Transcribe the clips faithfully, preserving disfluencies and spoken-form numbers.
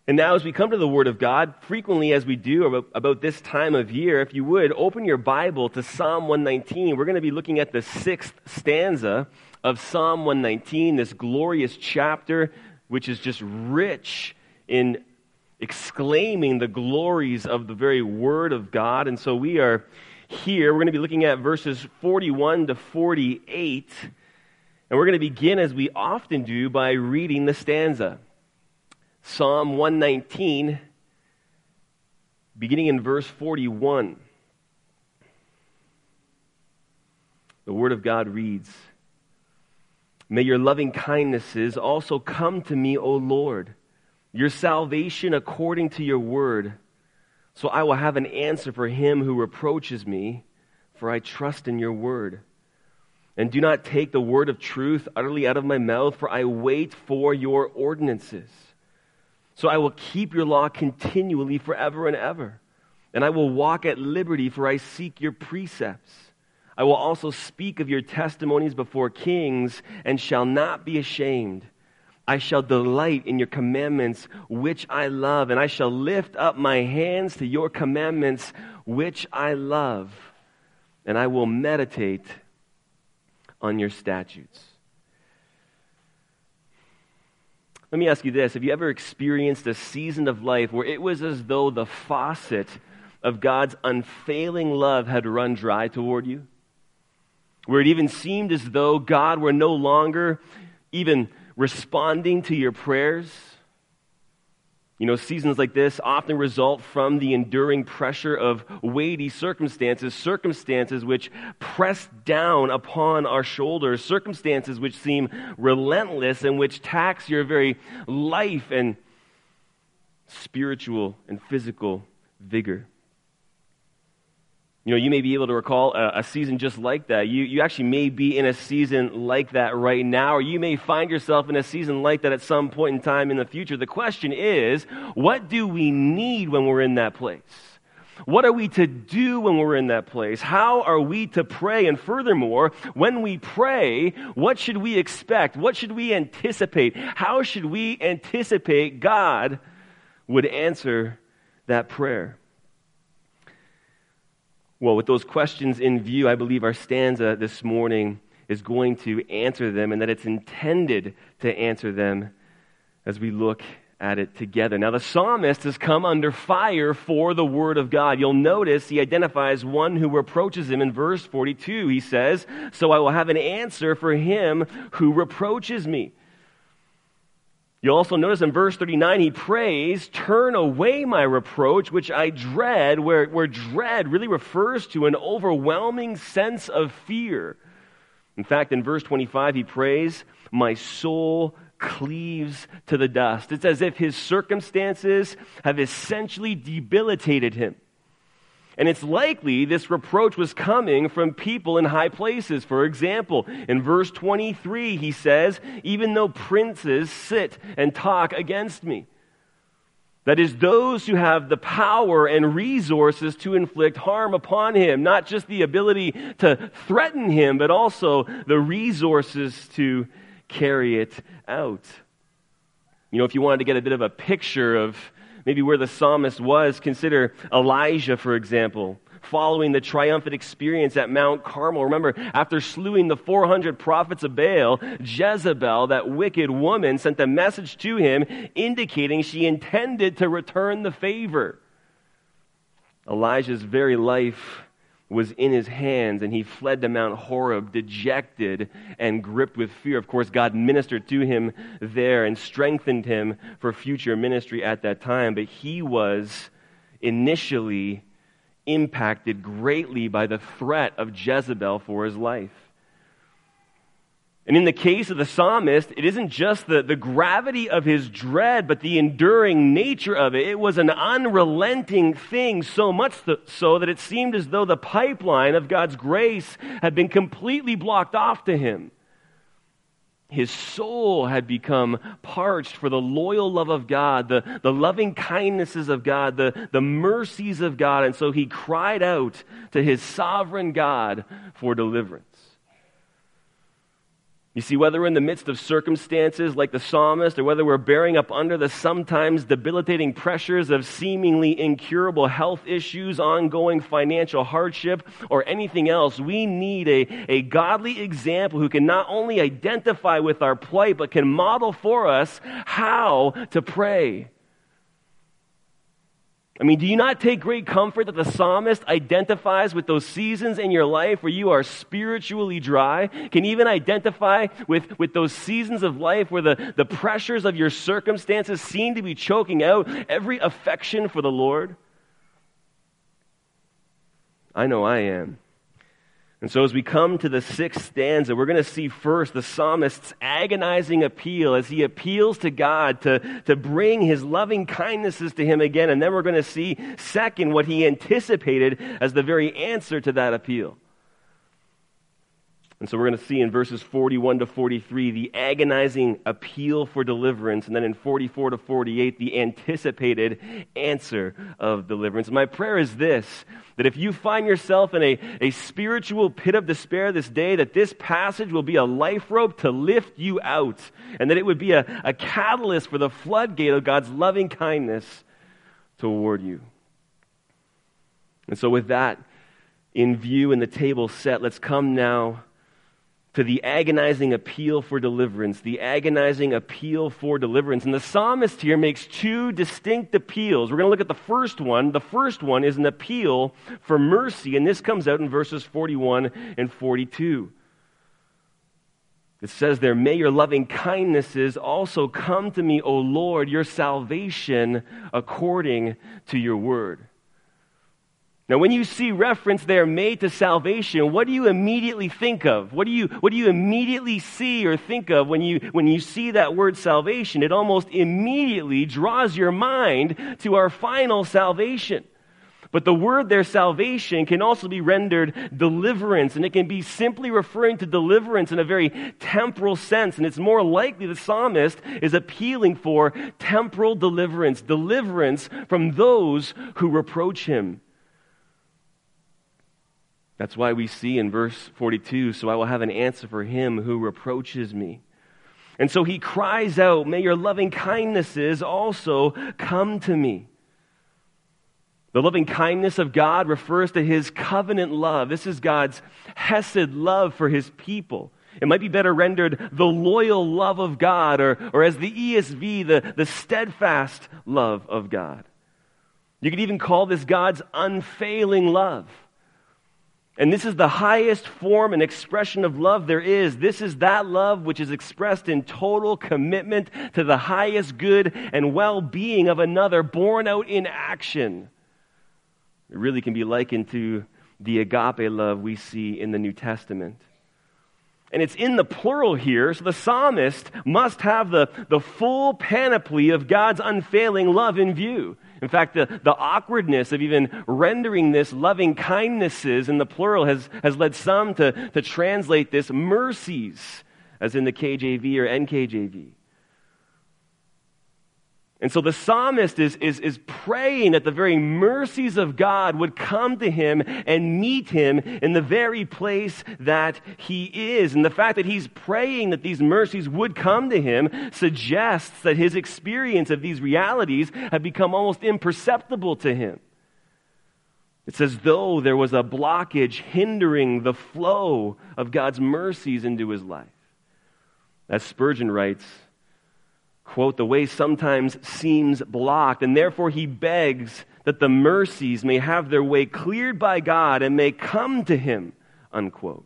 And now as we come to the Word of God, frequently as we do about, about this time of year, if you would, open your Bible to Psalm one nineteen. We're going to be looking at the sixth stanza of Psalm one nineteen, this glorious chapter, which is just rich in exclaiming the glories of the very Word of God. And so we are here. We're going to be looking at verses forty-one to forty-eight. And we're going to begin, as we often do, by reading the stanza. Psalm one nineteen, beginning in verse forty-one. The Word of God reads, "May your loving kindnesses also come to me, O Lord, your salvation according to your word. So I will have an answer for him who reproaches me, for I trust in your word. And do not take the word of truth utterly out of my mouth, for I wait for your ordinances. So I will keep your law continually forever and ever. And I will walk at liberty, for I seek your precepts. I will also speak of your testimonies before kings, and shall not be ashamed. I shall delight in your commandments, which I love, and I shall lift up my hands to your commandments, which I love. And I will meditate on your statutes." Let me ask you this. Have you ever experienced a season of life where it was as though the faucet of God's unfailing love had run dry toward you? Where it even seemed as though God were no longer even responding to your prayers? You know, seasons like this often result from the enduring pressure of weighty circumstances, circumstances which press down upon our shoulders, circumstances which seem relentless and which tax your very life and spiritual and physical vigor. You know, you may be able to recall a, a season just like that. You, you actually may be in a season like that right now, or you may find yourself in a season like that at some point in time in the future. The question is, what do we need when we're in that place? What are we to do when we're in that place? How are we to pray? And furthermore, when we pray, what should we expect? What should we anticipate? How should we anticipate God would answer that prayer? Well, with those questions in view, I believe our stanza this morning is going to answer them, and that it's intended to answer them as we look at it together. Now, the psalmist has come under fire for the word of God. You'll notice he identifies one who reproaches him in verse forty-two. He says, "So I will have an answer for him who reproaches me." You'll also notice in verse thirty-nine, he prays, "Turn away my reproach, which I dread," where, where dread really refers to an overwhelming sense of fear. In fact, in verse twenty-five, he prays, "My soul cleaves to the dust." It's as if his circumstances have essentially debilitated him. And it's likely this reproach was coming from people in high places. For example, in verse twenty-three, he says, "Even though princes sit and talk against me." That is, those who have the power and resources to inflict harm upon him. Not just the ability to threaten him, but also the resources to carry it out. You know, if you wanted to get a bit of a picture of maybe where the psalmist was, consider Elijah, for example, following the triumphant experience at Mount Carmel. Remember, after slewing the four hundred prophets of Baal, Jezebel, that wicked woman, sent a message to him indicating she intended to return the favor. Elijah's very life was in his hands, and he fled to Mount Horeb, dejected and gripped with fear. Of course, God ministered to him there and strengthened him for future ministry at that time, but he was initially impacted greatly by the threat of Jezebel for his life. And in the case of the psalmist, it isn't just the, the gravity of his dread, but the enduring nature of it. It was an unrelenting thing, so much so that it seemed as though the pipeline of God's grace had been completely blocked off to him. His soul had become parched for the loyal love of God, the, the loving kindnesses of God, the, the mercies of God, and so he cried out to his sovereign God for deliverance. You see, whether we're in the midst of circumstances like the psalmist, or whether we're bearing up under the sometimes debilitating pressures of seemingly incurable health issues, ongoing financial hardship, or anything else, we need a, a godly example who can not only identify with our plight, but can model for us how to pray. I mean, do you not take great comfort that the psalmist identifies with those seasons in your life where you are spiritually dry? Can even identify with, with those seasons of life where the, the pressures of your circumstances seem to be choking out every affection for the Lord? I know I am. And so as we come to the sixth stanza, we're going to see first the psalmist's agonizing appeal as he appeals to God to, to bring his loving kindnesses to him again. And then we're going to see, second, what he anticipated as the very answer to that appeal. And so we're going to see in verses forty-one to forty-three the agonizing appeal for deliverance, and then in forty-four to forty-eight the anticipated answer of deliverance. My prayer is this, that if you find yourself in a, a spiritual pit of despair this day, that this passage will be a life rope to lift you out, and that it would be a, a catalyst for the floodgate of God's loving kindness toward you. And so with that in view and the table set, let's come now to the agonizing appeal for deliverance, the agonizing appeal for deliverance. And the psalmist here makes two distinct appeals. We're going to look at the first one. The first one is an appeal for mercy, and this comes out in verses forty-one and forty-two. It says there, "May your loving kindnesses also come to me, O Lord, your salvation according to your word." Now, when you see reference there made to salvation, what do you immediately think of? What do you what do you immediately see or think of when you when you see that word salvation? It almost immediately draws your mind to our final salvation. But the word there, salvation, can also be rendered deliverance, and it can be simply referring to deliverance in a very temporal sense, and it's more likely the psalmist is appealing for temporal deliverance, deliverance from those who reproach him. That's why we see in verse forty-two, "So I will have an answer for him who reproaches me." And so he cries out, "May your loving kindnesses also come to me." The loving kindness of God refers to his covenant love. This is God's hesed love for his people. It might be better rendered the loyal love of God, or, or as the E S V, the, the steadfast love of God. You could even call this God's unfailing love. And this is the highest form and expression of love there is. This is that love which is expressed in total commitment to the highest good and well-being of another, born out in action. It really can be likened to the agape love we see in the New Testament. And it's in the plural here, so the psalmist must have the, the full panoply of God's unfailing love in view. In fact, the, the awkwardness of even rendering this loving kindnesses in the plural has, has led some to, to translate this mercies, as in the K J V or N K J V. And so the psalmist is, is, is praying that the very mercies of God would come to him and meet him in the very place that he is. And the fact that he's praying that these mercies would come to him suggests that his experience of these realities have become almost imperceptible to him. It's as though there was a blockage hindering the flow of God's mercies into his life. As Spurgeon writes, quote, "The way sometimes seems blocked, and therefore he begs that the mercies may have their way cleared by God and may come to him," unquote.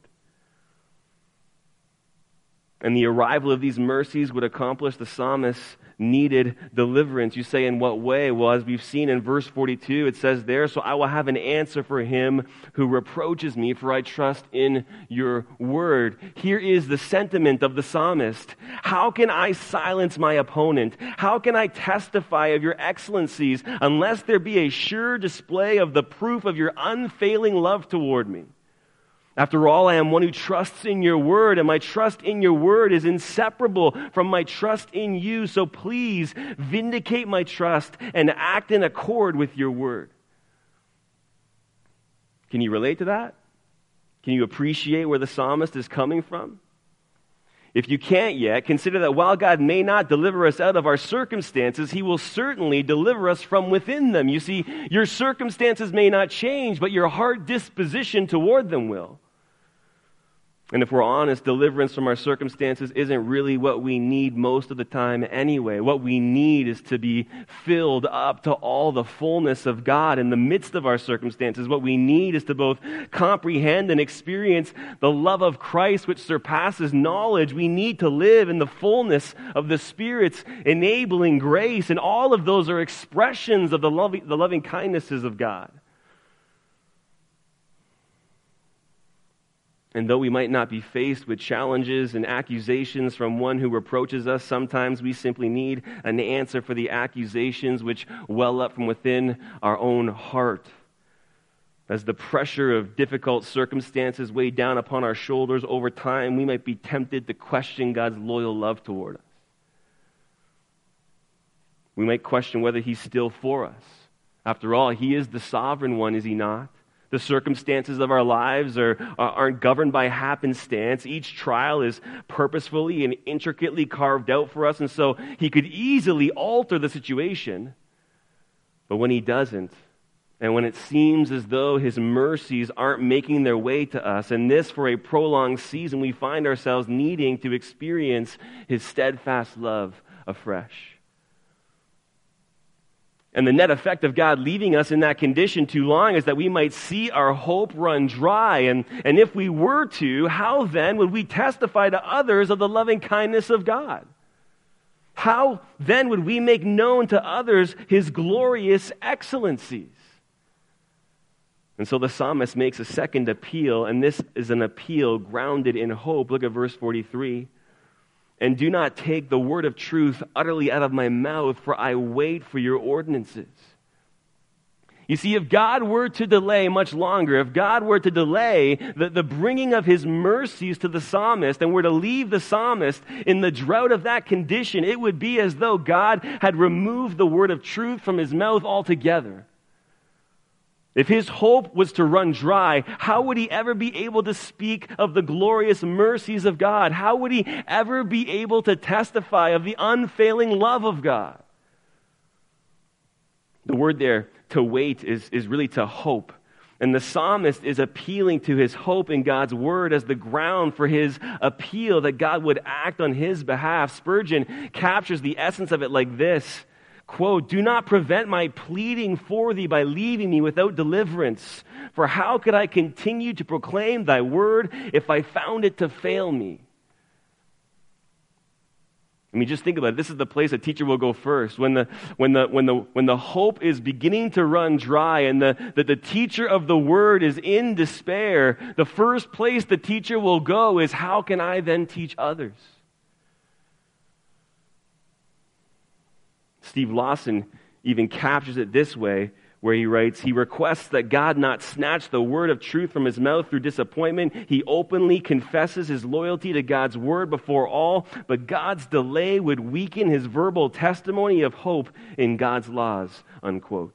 And the arrival of these mercies would accomplish the psalmist's needed deliverance. You say, in what way? Well, as we've seen in verse forty-two, it says there, "So I will have an answer for him who reproaches me, for I trust in your word." Here is the sentiment of the psalmist. How can I silence my opponent? How can I testify of your excellencies unless there be a sure display of the proof of your unfailing love toward me? After all, I am one who trusts in your word, and my trust in your word is inseparable from my trust in you. So please vindicate my trust and act in accord with your word. Can you relate to that? Can you appreciate where the psalmist is coming from? If you can't yet, consider that while God may not deliver us out of our circumstances, He will certainly deliver us from within them. You see, your circumstances may not change, but your heart disposition toward them will. And if we're honest, deliverance from our circumstances isn't really what we need most of the time anyway. What we need is to be filled up to all the fullness of God in the midst of our circumstances. What we need is to both comprehend and experience the love of Christ, which surpasses knowledge. We need to live in the fullness of the Spirit's enabling grace. And all of those are expressions of the loving, the loving kindnesses of God. And though we might not be faced with challenges and accusations from one who reproaches us, sometimes we simply need an answer for the accusations which well up from within our own heart. As the pressure of difficult circumstances weigh down upon our shoulders over time, we might be tempted to question God's loyal love toward us. We might question whether He's still for us. After all, He is the sovereign one, is He not? The circumstances of our lives are, aren't governed by happenstance. Each trial is purposefully and intricately carved out for us, and so He could easily alter the situation. But when He doesn't, and when it seems as though His mercies aren't making their way to us, and this for a prolonged season, we find ourselves needing to experience His steadfast love afresh. And the net effect of God leaving us in that condition too long is that we might see our hope run dry. And, and if we were to, how then would we testify to others of the loving kindness of God? How then would we make known to others His glorious excellencies? And so the psalmist makes a second appeal, and this is an appeal grounded in hope. Look at verse forty-three. And do not take the word of truth utterly out of my mouth, for I wait for your ordinances. You see, if God were to delay much longer, if God were to delay the, the bringing of His mercies to the psalmist and were to leave the psalmist in the drought of that condition, it would be as though God had removed the word of truth from his mouth altogether. If his hope was to run dry, how would he ever be able to speak of the glorious mercies of God? How would he ever be able to testify of the unfailing love of God? The word there, to wait, is, is really to hope. And the psalmist is appealing to his hope in God's word as the ground for his appeal that God would act on his behalf. Spurgeon captures the essence of it like this. Quote, do not prevent my pleading for thee by leaving me without deliverance. For how could I continue to proclaim thy word if I found it to fail me? I mean, just think about it. This is the place a teacher will go first. When the when the when the when the hope is beginning to run dry and the, the, the teacher of the word is in despair, the first place the teacher will go is, how can I then teach others? Steve Lawson even captures it this way, where he writes, he requests that God not snatch the word of truth from his mouth through disappointment. He openly confesses his loyalty to God's word before all, but God's delay would weaken his verbal testimony of hope in God's laws, unquote.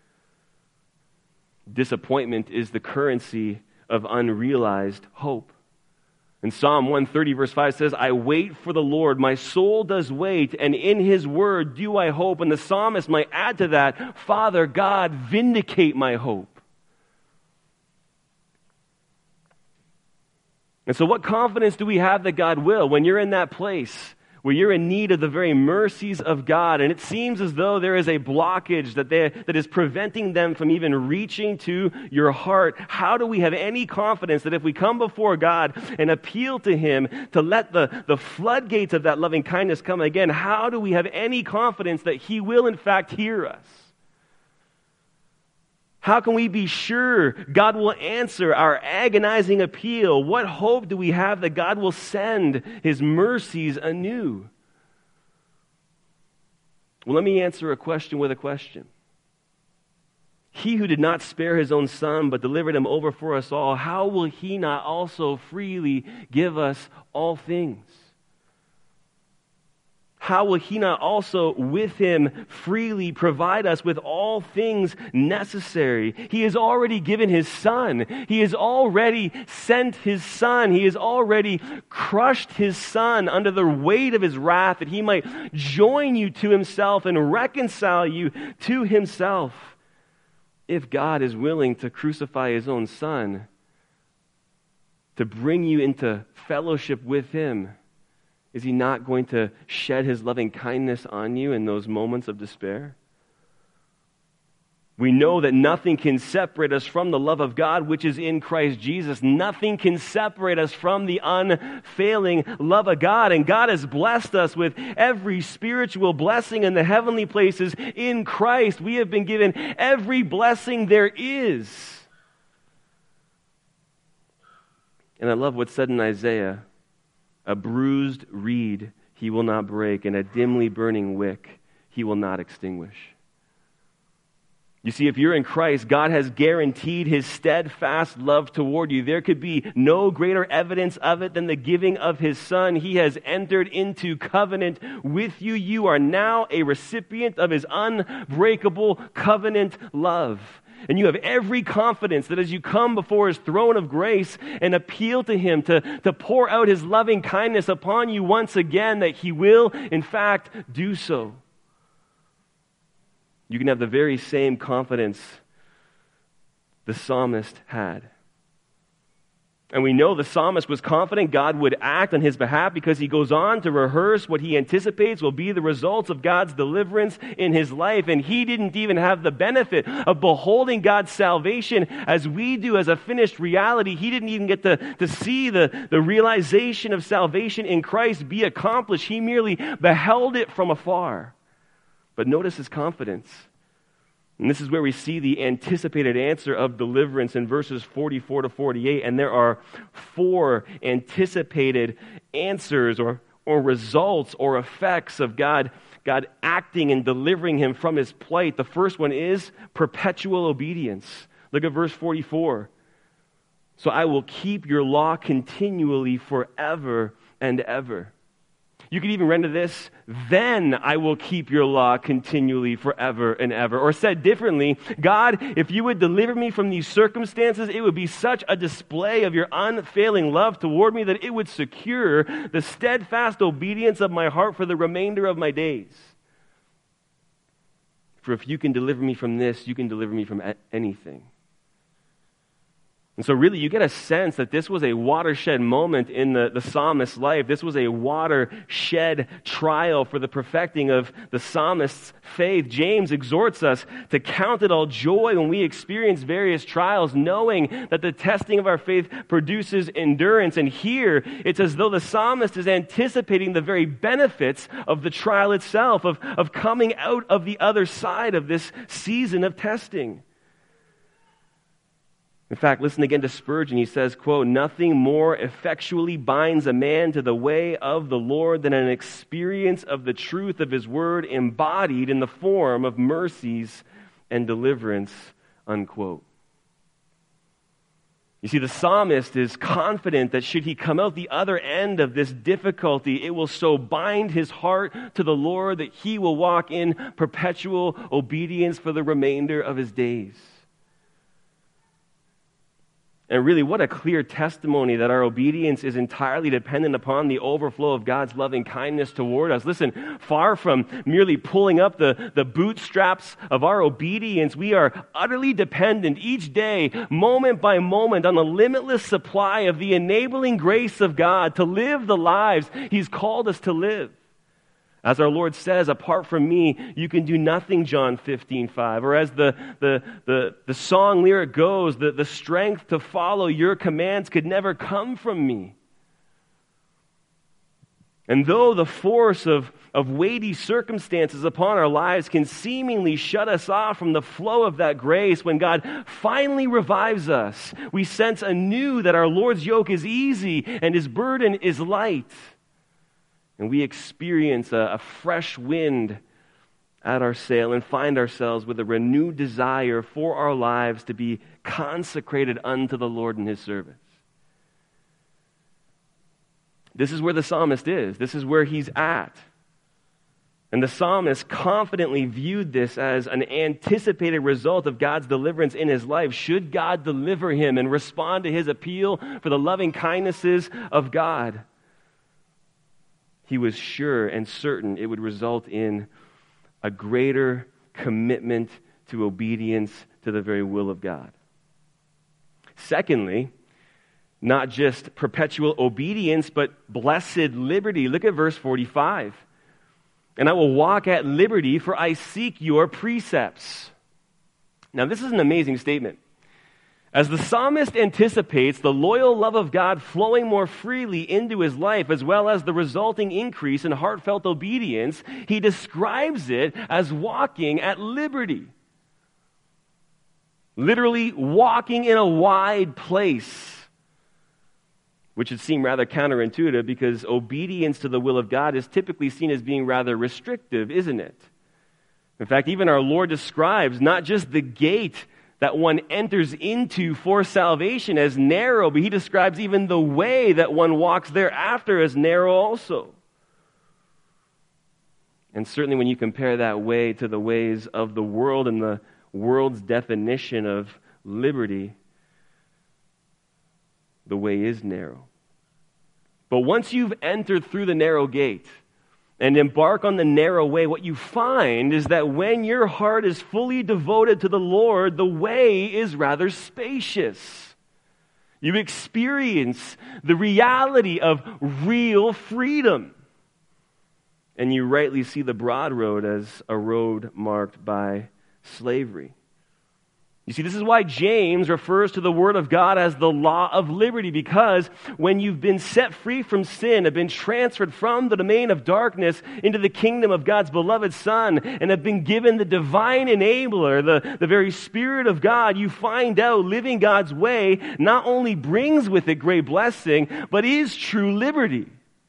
Disappointment is the currency of unrealized hope. And Psalm one thirty verse five says, I wait for the Lord, my soul does wait, and in his word do I hope. And the psalmist might add to that, Father God, vindicate my hope. And so what confidence do we have that God will when you're in that place where you're in need of the very mercies of God, and it seems as though there is a blockage that they, that is preventing them from even reaching to your heart? How do we have any confidence that if we come before God and appeal to Him to let the, the floodgates of that loving kindness come again, how do we have any confidence that He will in fact hear us? How can we be sure God will answer our agonizing appeal? What hope do we have that God will send His mercies anew? Well, let me answer a question with a question. He who did not spare His own Son, but delivered Him over for us all, how will He not also freely give us all things? how will he not also with him freely provide us with all things necessary? He has already given his Son. He has already sent his Son. He has already crushed his Son under the weight of his wrath, that he might join you to himself and reconcile you to himself. If God is willing to crucify his own Son to bring you into fellowship with him, is he not going to shed his loving kindness on you in those moments of despair? We know that nothing can separate us from the love of God, which is in Christ Jesus. Nothing can separate us from the unfailing love of God. And God has blessed us with every spiritual blessing in the heavenly places in Christ. We have been given every blessing there is. And I love what's said in Isaiah. A bruised reed he will not break, and a dimly burning wick he will not extinguish. You see, if you're in Christ, God has guaranteed his steadfast love toward you. There could be no greater evidence of it than the giving of his Son. He has entered into covenant with you. You are now a recipient of his unbreakable covenant love. And you have every confidence that as you come before his throne of grace and appeal to him to, to pour out his loving kindness upon you once again, that he will, in fact, do so. You can have the very same confidence the psalmist had. And we know the psalmist was confident God would act on his behalf because he goes on to rehearse what he anticipates will be the results of God's deliverance in his life. And he didn't even have the benefit of beholding God's salvation as we do as a finished reality. He didn't even get to, to see the, the realization of salvation in Christ be accomplished. He merely beheld it from afar. But notice his confidence. And this is where we see the anticipated answer of deliverance in verses forty-four to forty-eight. And there are four anticipated answers or, or results or effects of God, God acting and delivering him from his plight. The first one is perpetual obedience. Look at verse forty-four. So I will keep your law continually forever and ever. You could even render this, then I will keep your law continually forever and ever. Or said differently, God, if you would deliver me from these circumstances, it would be such a display of your unfailing love toward me that it would secure the steadfast obedience of my heart for the remainder of my days. For if you can deliver me from this, you can deliver me from anything. And so really, you get a sense that this was a watershed moment in the, the psalmist's life. This was a watershed trial for the perfecting of the psalmist's faith. James exhorts us to count it all joy when we experience various trials, knowing that the testing of our faith produces endurance. And here, it's as though the psalmist is anticipating the very benefits of the trial itself, of, of coming out of the other side of this season of testing. In fact, listen again to Spurgeon. He says, quote, nothing more effectually binds a man to the way of the Lord than an experience of the truth of his word embodied in the form of mercies and deliverance, unquote. You see, the psalmist is confident that should he come out the other end of this difficulty, it will so bind his heart to the Lord that he will walk in perpetual obedience for the remainder of his days. And really, what a clear testimony that our obedience is entirely dependent upon the overflow of God's loving kindness toward us. Listen, far from merely pulling up the, the bootstraps of our obedience, we are utterly dependent each day, moment by moment, on the limitless supply of the enabling grace of God to live the lives he's called us to live. As our Lord says, apart from me, you can do nothing, John fifteen five. Or as the, the, the, the song lyric goes, the, the strength to follow your commands could never come from me. And though the force of, of weighty circumstances upon our lives can seemingly shut us off from the flow of that grace, when God finally revives us, we sense anew that our Lord's yoke is easy and his burden is light. And we experience a, a fresh wind at our sail and find ourselves with a renewed desire for our lives to be consecrated unto the Lord in his service. This is where the psalmist is. This is where he's at. And the psalmist confidently viewed this as an anticipated result of God's deliverance in his life. Should God deliver him and respond to his appeal for the loving kindnesses of God, he was sure and certain it would result in a greater commitment to obedience to the very will of God. Secondly, not just perpetual obedience, but blessed liberty. Look at verse forty-five. And I will walk at liberty, for I seek your precepts. Now, this is an amazing statement. As the psalmist anticipates the loyal love of God flowing more freely into his life, as well as the resulting increase in heartfelt obedience, he describes it as walking at liberty. Literally walking in a wide place, which would seem rather counterintuitive because obedience to the will of God is typically seen as being rather restrictive, isn't it? In fact, even our Lord describes not just the gate that one enters into for salvation as narrow, but he describes even the way that one walks thereafter as narrow also. And certainly when you compare that way to the ways of the world and the world's definition of liberty, the way is narrow. But once you've entered through the narrow gate and embark on the narrow way, what you find is that when your heart is fully devoted to the Lord, the way is rather spacious. You experience the reality of real freedom. And you rightly see the broad road as a road marked by slavery. You see, this is why James refers to the Word of God as the law of liberty, because when you've been set free from sin, have been transferred from the domain of darkness into the kingdom of God's beloved Son, and have been given the divine enabler, the, the very Spirit of God, you find out living God's way not only brings with it great blessing, but is true liberty.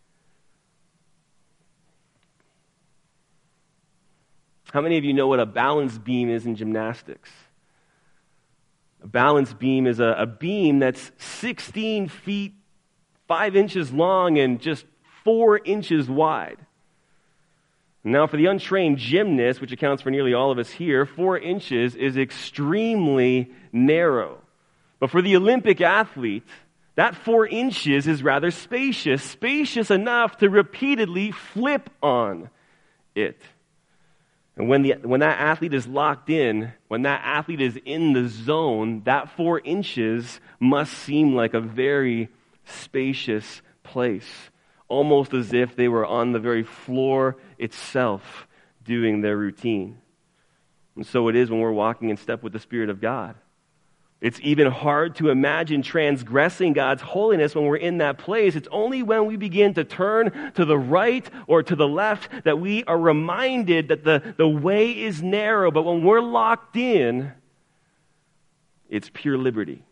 How many of you know what a balance beam is in gymnastics? A balance beam is a, a beam that's sixteen feet, five inches long, and just four inches wide. Now, for the untrained gymnast, which accounts for nearly all of us here, four inches is extremely narrow. But for the Olympic athlete, that four inches is rather spacious, spacious enough to repeatedly flip on it. And when the when that athlete is locked in, when that athlete is in the zone, that four inches must seem like a very spacious place, almost as if they were on the very floor itself doing their routine. And so it is when we're walking in step with the Spirit of God. It's even hard to imagine transgressing God's holiness when we're in that place. It's only when we begin to turn to the right or to the left that we are reminded that the, the way is narrow. But when we're locked in, it's pure liberty.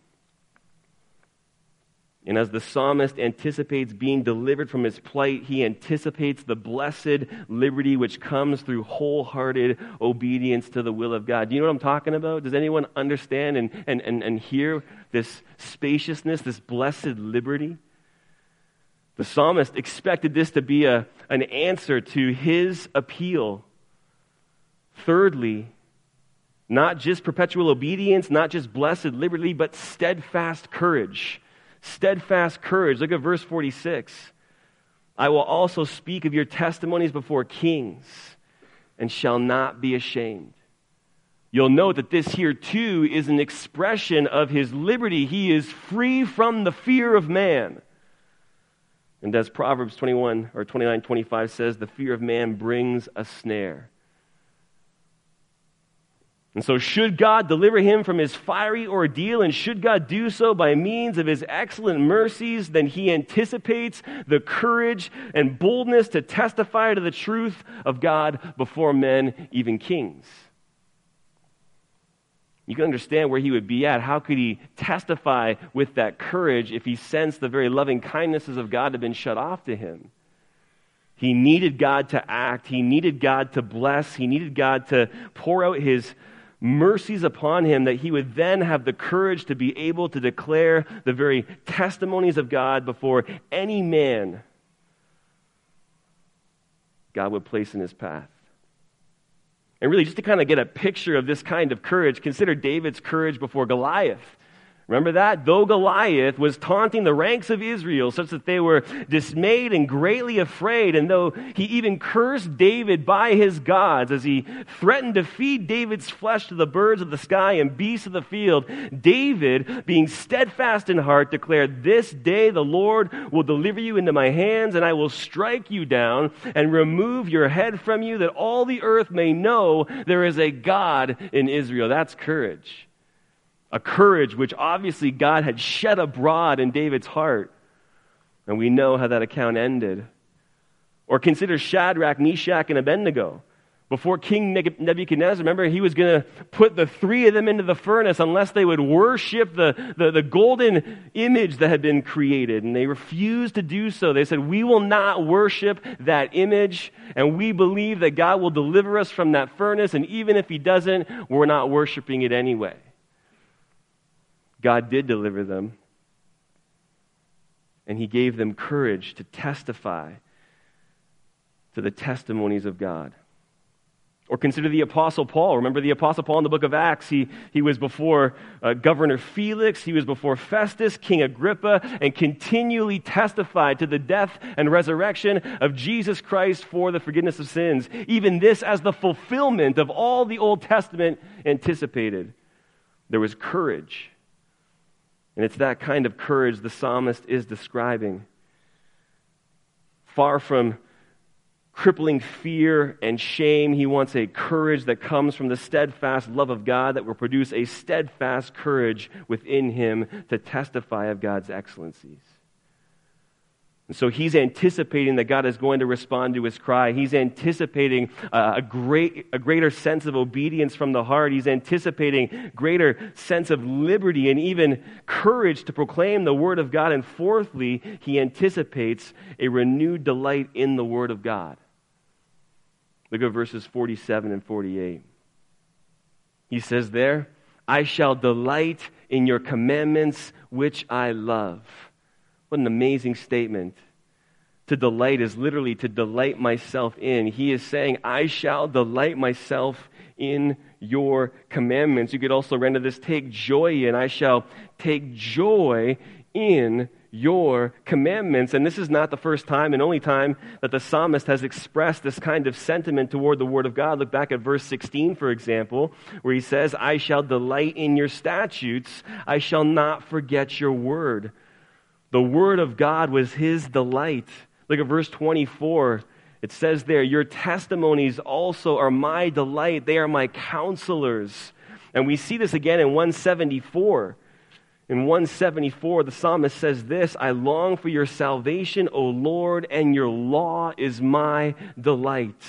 And as the psalmist anticipates being delivered from his plight, he anticipates the blessed liberty which comes through wholehearted obedience to the will of God. Do you know what I'm talking about? Does anyone understand and, and, and, and hear this spaciousness, this blessed liberty? The psalmist expected this to be a, an answer to his appeal. Thirdly, not just perpetual obedience, not just blessed liberty, but steadfast courage. Steadfast courage. Look at verse forty-six. I will also speak of your testimonies before kings and shall not be ashamed. You'll note that this here too is an expression of his liberty. He is free from the fear of man. And as Proverbs twenty-one or twenty-nine twenty-five says, the fear of man brings a snare. And so should God deliver him from his fiery ordeal, and should God do so by means of his excellent mercies, then he anticipates the courage and boldness to testify to the truth of God before men, even kings. You can understand where he would be at. How could he testify with that courage if he sensed the very loving kindnesses of God had been shut off to him? He needed God to act. He needed God to bless. He needed God to pour out his mercies upon him, that he would then have the courage to be able to declare the very testimonies of God before any man God would place in his path. And really, just to kind of get a picture of this kind of courage, consider David's courage before Goliath. Remember that? Though Goliath was taunting the ranks of Israel such that they were dismayed and greatly afraid, and though he even cursed David by his gods as he threatened to feed David's flesh to the birds of the sky and beasts of the field, David, being steadfast in heart, declared, "This day the Lord will deliver you into my hands, and I will strike you down and remove your head from you, that all the earth may know there is a God in Israel." That's courage. A courage which obviously God had shed abroad in David's heart. And we know how that account ended. Or consider Shadrach, Meshach, and Abednego. Before King Nebuchadnezzar, remember, he was going to put the three of them into the furnace unless they would worship the, the, the golden image that had been created. And they refused to do so. They said, "We will not worship that image, and we believe that God will deliver us from that furnace, and even if he doesn't, we're not worshiping it anyway." God did deliver them, and he gave them courage to testify to the testimonies of God. Or consider the Apostle Paul. Remember the Apostle Paul in the book of Acts. He, he was before uh, Governor Felix. He was before Festus, King Agrippa, and continually testified to the death and resurrection of Jesus Christ for the forgiveness of sins. Even this as the fulfillment of all the Old Testament anticipated. There was courage. And it's that kind of courage the psalmist is describing. Far from crippling fear and shame, he wants a courage that comes from the steadfast love of God that will produce a steadfast courage within him to testify of God's excellencies. And so he's anticipating that God is going to respond to his cry. He's anticipating uh, a great, a greater sense of obedience from the heart. He's anticipating greater sense of liberty and even courage to proclaim the word of God. And fourthly, he anticipates a renewed delight in the word of God. Look at verses forty-seven and forty-eight. He says there, "I shall delight in your commandments, which I love." What an amazing statement. To delight is literally to delight myself in. He is saying, "I shall delight myself in your commandments." You could also render this, "take joy in." I shall take joy in your commandments. And this is not the first time and only time that the psalmist has expressed this kind of sentiment toward the word of God. Look back at verse sixteen, for example, where he says, "I shall delight in your statutes. I shall not forget your word." The word of God was his delight. Look at verse twenty-four. It says there, "Your testimonies also are my delight. They are my counselors." And we see this again in one seventy-four. In one seventy-four, the psalmist says this, "I long for your salvation, O Lord, and your law is my delight."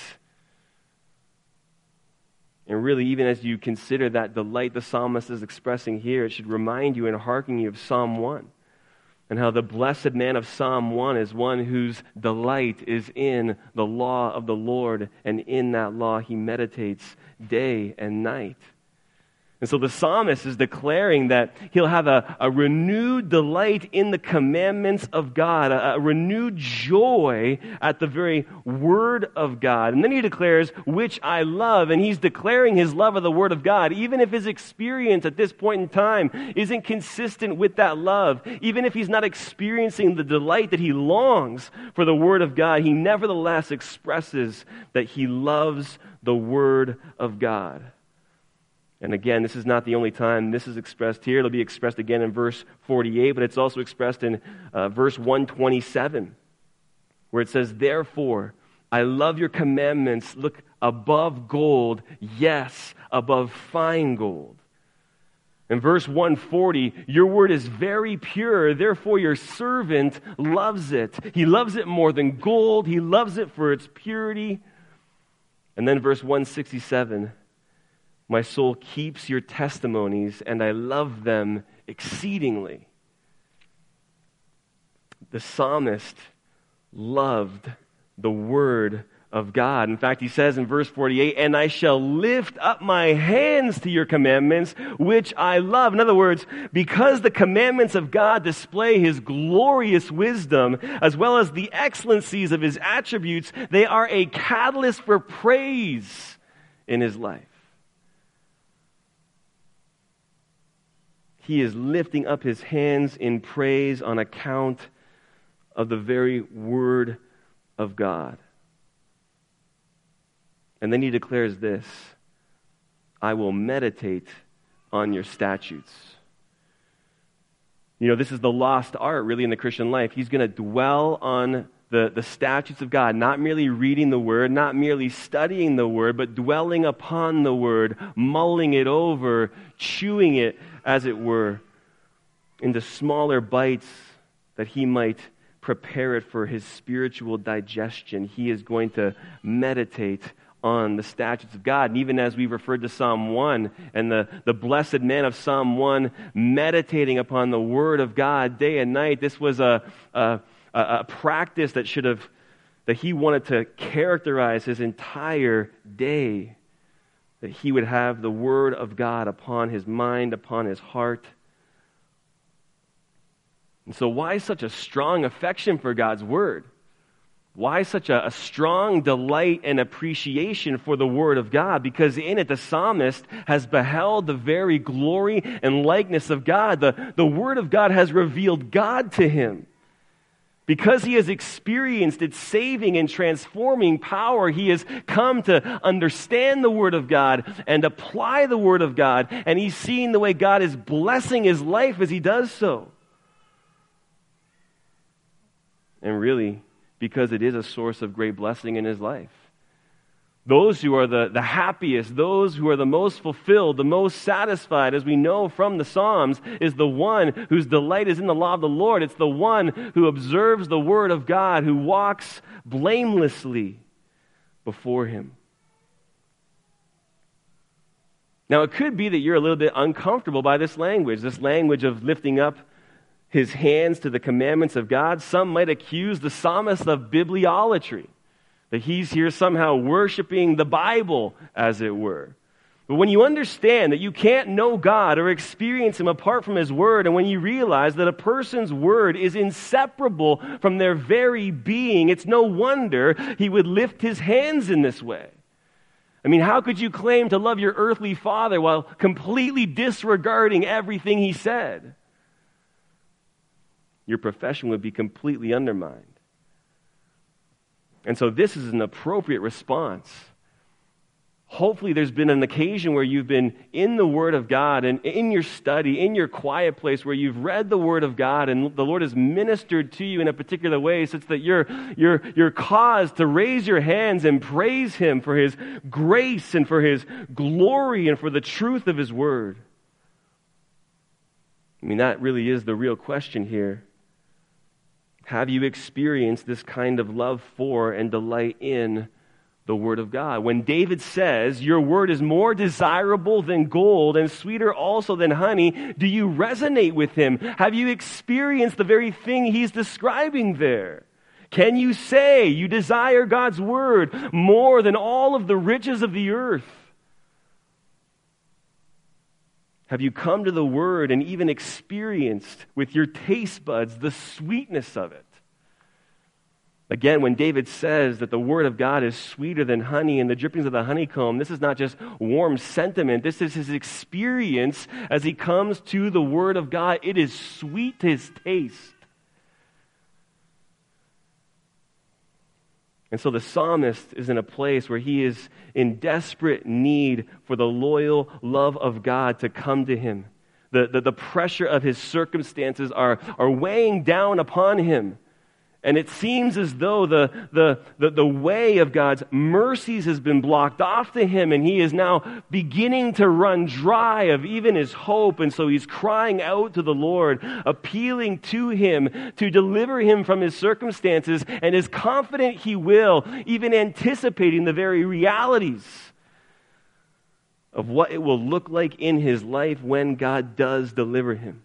And really, even as you consider that delight the psalmist is expressing here, it should remind you and hearken you of Psalm one. And how the blessed man of Psalm one is one whose delight is in the law of the Lord, and in that law he meditates day and night. And so the psalmist is declaring that he'll have a, a renewed delight in the commandments of God, a, a renewed joy at the very word of God. And then he declares, "which I love," and he's declaring his love of the word of God, even if his experience at this point in time isn't consistent with that love, even if he's not experiencing the delight that he longs for the word of God, he nevertheless expresses that he loves the word of God. And again, this is not the only time this is expressed here. It'll be expressed again in verse forty-eight, but it's also expressed in uh, verse one twenty-seven, where it says, "Therefore, I love your commandments, look, above gold, yes, above fine gold." In verse one forty, "Your word is very pure, therefore your servant loves it." He loves it more than gold. He loves it for its purity. And then verse one sixty-seven, "My soul keeps your testimonies, and I love them exceedingly." The psalmist loved the word of God. In fact, he says in verse forty-eight, "And I shall lift up my hands to your commandments, which I love." In other words, because the commandments of God display his glorious wisdom, as well as the excellencies of his attributes, they are a catalyst for praise in his life. He is lifting up his hands in praise on account of the very word of God. And then he declares this, I will meditate on your statutes. You know, this is the lost art, really, in the Christian life. He's going to dwell on the, the statutes of God, not merely reading the Word, not merely studying the Word, but dwelling upon the Word, mulling it over, chewing it, as it were, into smaller bites that he might prepare it for his spiritual digestion. He is going to meditate on the statutes of God. And even as we referred to Psalm one and the, the blessed man of Psalm one meditating upon the Word of God day and night, this was a, a, a practice that should have, that he wanted to characterize his entire day, that he would have the Word of God upon his mind, upon his heart. And so why such a strong affection for God's Word? Why such a, a strong delight and appreciation for the Word of God? Because in it the psalmist has beheld the very glory and likeness of God. The, the Word of God has revealed God to him. Because he has experienced its saving and transforming power, he has come to understand the Word of God and apply the Word of God. And he's seen the way God is blessing his life as he does so. And really, because it is a source of great blessing in his life. Those who are the, the happiest, those who are the most fulfilled, the most satisfied, as we know from the Psalms, is the one whose delight is in the law of the Lord. It's the one who observes the Word of God, who walks blamelessly before him. Now, it could be that you're a little bit uncomfortable by this language, this language of lifting up his hands to the commandments of God. Some might accuse the psalmist of bibliolatry, that he's here somehow worshiping the Bible, as it were. But when you understand that you can't know God or experience him apart from his Word, and when you realize that a person's word is inseparable from their very being, it's no wonder he would lift his hands in this way. I mean, how could you claim to love your earthly father while completely disregarding everything he said? Your profession would be completely undermined. And so this is an appropriate response. Hopefully there's been an occasion where you've been in the Word of God and in your study, in your quiet place, where you've read the Word of God and the Lord has ministered to you in a particular way such that you're, you're, you're caused to raise your hands and praise him for his grace and for his glory and for the truth of his Word. I mean, that really is the real question here. Have you experienced this kind of love for and delight in the Word of God? When David says, your Word is more desirable than gold and sweeter also than honey, do you resonate with him? Have you experienced the very thing he's describing there? Can you say you desire God's Word more than all of the riches of the earth? Have you come to the Word and even experienced with your taste buds the sweetness of it? Again, when David says that the Word of God is sweeter than honey and the drippings of the honeycomb, this is not just warm sentiment. This is his experience as he comes to the Word of God. It is sweet to his taste. And so the psalmist is in a place where he is in desperate need for the loyal love of God to come to him. The, the, the pressure of his circumstances are, are weighing down upon him. And it seems as though the, the, the, the way of God's mercies has been blocked off to him, and he is now beginning to run dry of even his hope. And so he's crying out to the Lord, appealing to him to deliver him from his circumstances, and is confident he will, even anticipating the very realities of what it will look like in his life when God does deliver him.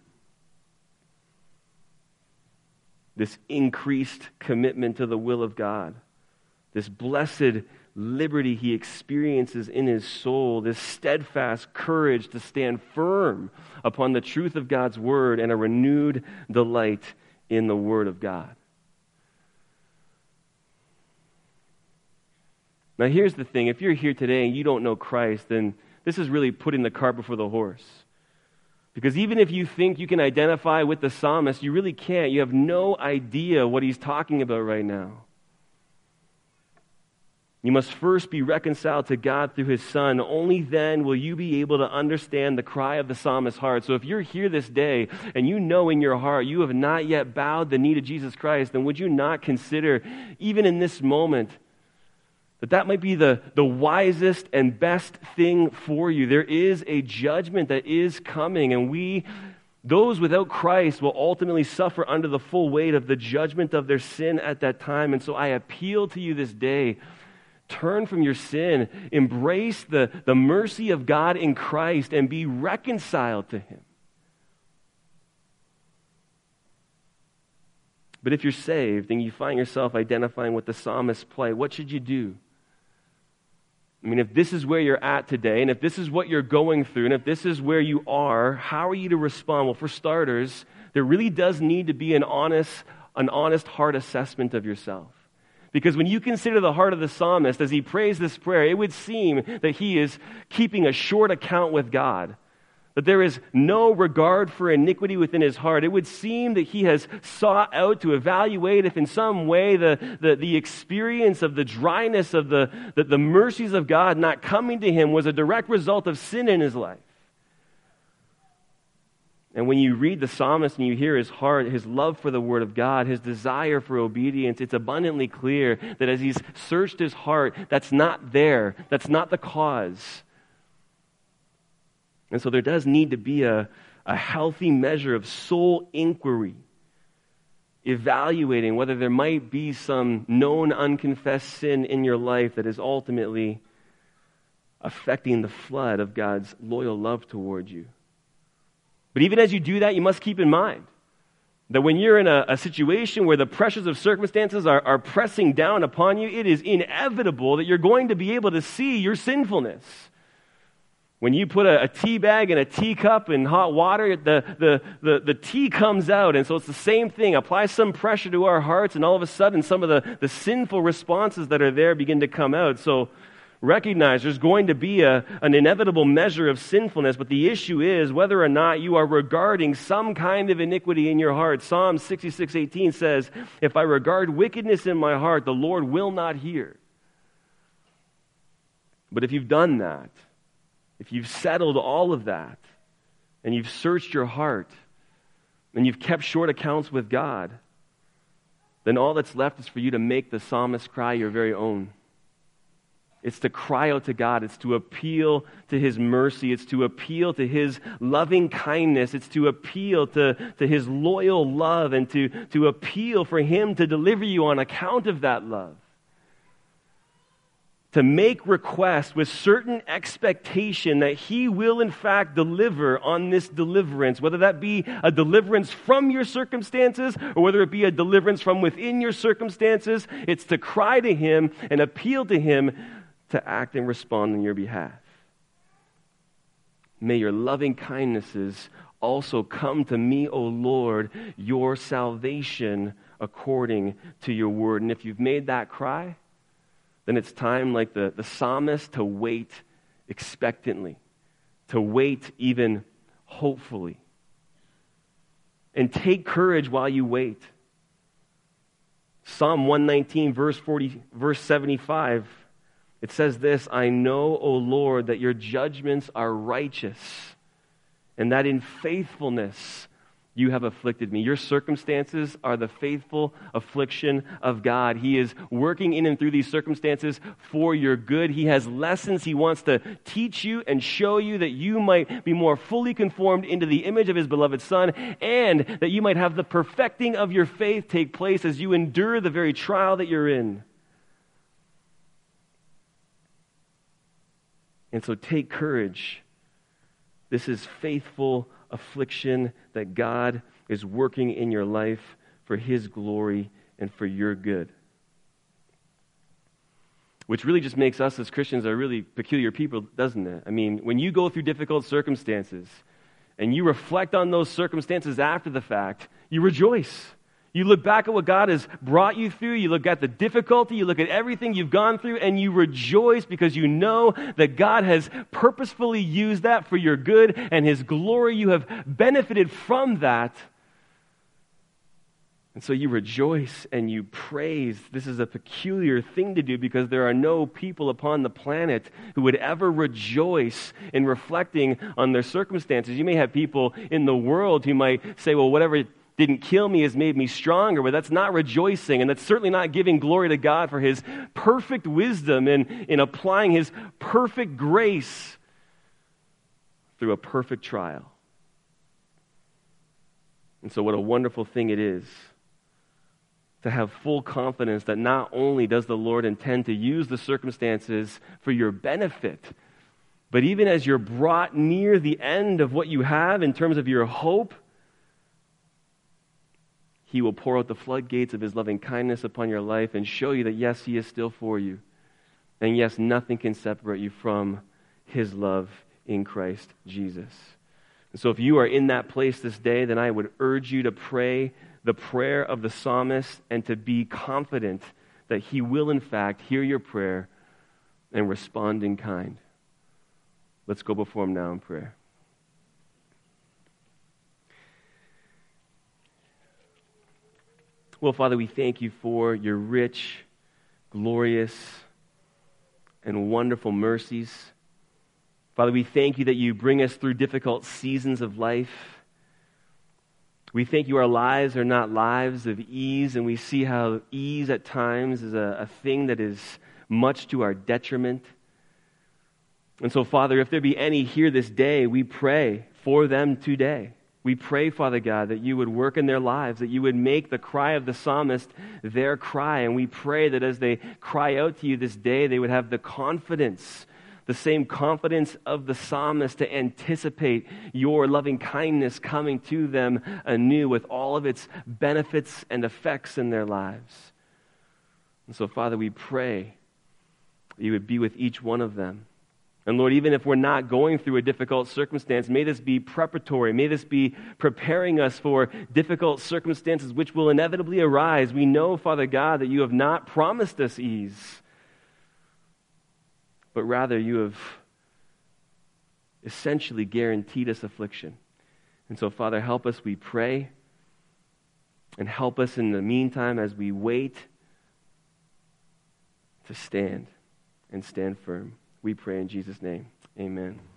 This increased commitment to the will of God, this blessed liberty he experiences in his soul, this steadfast courage to stand firm upon the truth of God's Word, and a renewed delight in the Word of God. Now here's the thing, if you're here today and you don't know Christ, then this is really putting the cart before the horse. Because even if you think you can identify with the psalmist, you really can't. You have no idea what he's talking about right now. You must first be reconciled to God through his Son. Only then will you be able to understand the cry of the psalmist's heart. So if you're here this day and you know in your heart you have not yet bowed the knee to Jesus Christ, then would you not consider, even in this moment, that that might be the, the wisest and best thing for you? There is a judgment that is coming, and we, those without Christ, will ultimately suffer under the full weight of the judgment of their sin at that time. And so I appeal to you this day, turn from your sin, embrace the, the mercy of God in Christ, and be reconciled to him. But if you're saved and you find yourself identifying with the psalmist's plight, what should you do? I mean, if this is where you're at today, and if this is what you're going through, and if this is where you are, how are you to respond? Well, for starters, there really does need to be an honest, an honest heart assessment of yourself. Because when you consider the heart of the psalmist as he prays this prayer, it would seem that he is keeping a short account with God, that there is no regard for iniquity within his heart. It would seem that he has sought out to evaluate if in some way the, the, the experience of the dryness of the, the, the mercies of God not coming to him was a direct result of sin in his life. And when you read the psalmist and you hear his heart, his love for the word of God, his desire for obedience, it's abundantly clear that as he's searched his heart, that's not there. That's not the cause. And so there does need to be a, a healthy measure of soul inquiry, evaluating whether there might be some known unconfessed sin in your life that is ultimately affecting the flood of God's loyal love toward you. But even as you do that, you must keep in mind that when you're in a, a situation where the pressures of circumstances are, are pressing down upon you, it is inevitable that you're going to be able to see your sinfulness. When you put a, a tea bag in a teacup in hot water, the, the, the, the tea comes out. And so it's the same thing. Apply some pressure to our hearts, and all of a sudden some of the, the sinful responses that are there begin to come out. So recognize there's going to be a, an inevitable measure of sinfulness, but the issue is whether or not you are regarding some kind of iniquity in your heart. Psalm sixty-six eighteen says, "If I regard wickedness in my heart, the Lord will not hear." But if you've done that, if you've settled all of that, and you've searched your heart, and you've kept short accounts with God, then all that's left is for you to make the psalmist's cry your very own. It's to cry out to God. It's to appeal to his mercy. It's to appeal to his loving kindness. It's to appeal to, to his loyal love, and to, to appeal for him to deliver you on account of that love. To make request with certain expectation that he will in fact deliver on this deliverance, whether that be a deliverance from your circumstances or whether it be a deliverance from within your circumstances. It's to cry to him and appeal to him to act and respond on your behalf. May your loving kindnesses also come to me, O Lord, your salvation according to your word. And if you've made that cry, then it's time, like the, the psalmist, to wait expectantly, to wait even hopefully. And take courage while you wait. Psalm one nineteen, verse forty, verse seventy-five, it says this, "I know, O Lord, that your judgments are righteous, and that in faithfulness you have afflicted me." Your circumstances are the faithful affliction of God. He is working in and through these circumstances for your good. He has lessons he wants to teach you and show you that you might be more fully conformed into the image of his beloved Son, and that you might have the perfecting of your faith take place as you endure the very trial that you're in. And so take courage. This is faithful affliction that God is working in your life for his glory and for your good. Which really just makes us as Christians a really peculiar people, doesn't it? I mean, when you go through difficult circumstances and you reflect on those circumstances after the fact, you rejoice. You look back at what God has brought you through, you look at the difficulty, you look at everything you've gone through, and you rejoice because you know that God has purposefully used that for your good and His glory. You have benefited from that. And so you rejoice and you praise. This is a peculiar thing to do because there are no people upon the planet who would ever rejoice in reflecting on their circumstances. You may have people in the world who might say, well, whatever didn't kill me has made me stronger, but that's not rejoicing, and that's certainly not giving glory to God for His perfect wisdom in, in applying His perfect grace through a perfect trial. And so what a wonderful thing it is to have full confidence that not only does the Lord intend to use the circumstances for your benefit, but even as you're brought near the end of what you have in terms of your hope, He will pour out the floodgates of His loving kindness upon your life and show you that, yes, He is still for you. And yes, nothing can separate you from His love in Christ Jesus. And so if you are in that place this day, then I would urge you to pray the prayer of the psalmist and to be confident that He will, in fact, hear your prayer and respond in kind. Let's go before Him now in prayer. Well, Father, we thank You for Your rich, glorious, and wonderful mercies. Father, we thank You that You bring us through difficult seasons of life. We thank You our lives are not lives of ease, and we see how ease at times is a, a thing that is much to our detriment. And so, Father, if there be any here this day, we pray for them today. We pray, Father God, that You would work in their lives, that You would make the cry of the psalmist their cry. And we pray that as they cry out to You this day, they would have the confidence, the same confidence of the psalmist to anticipate Your loving kindness coming to them anew with all of its benefits and effects in their lives. And so, Father, we pray that You would be with each one of them. And Lord, even if we're not going through a difficult circumstance, may this be preparatory. May this be preparing us for difficult circumstances which will inevitably arise. We know, Father God, that You have not promised us ease, but rather You have essentially guaranteed us affliction. And so, Father, help us, we pray, and help us in the meantime as we wait to stand and stand firm. We pray in Jesus' name. Amen.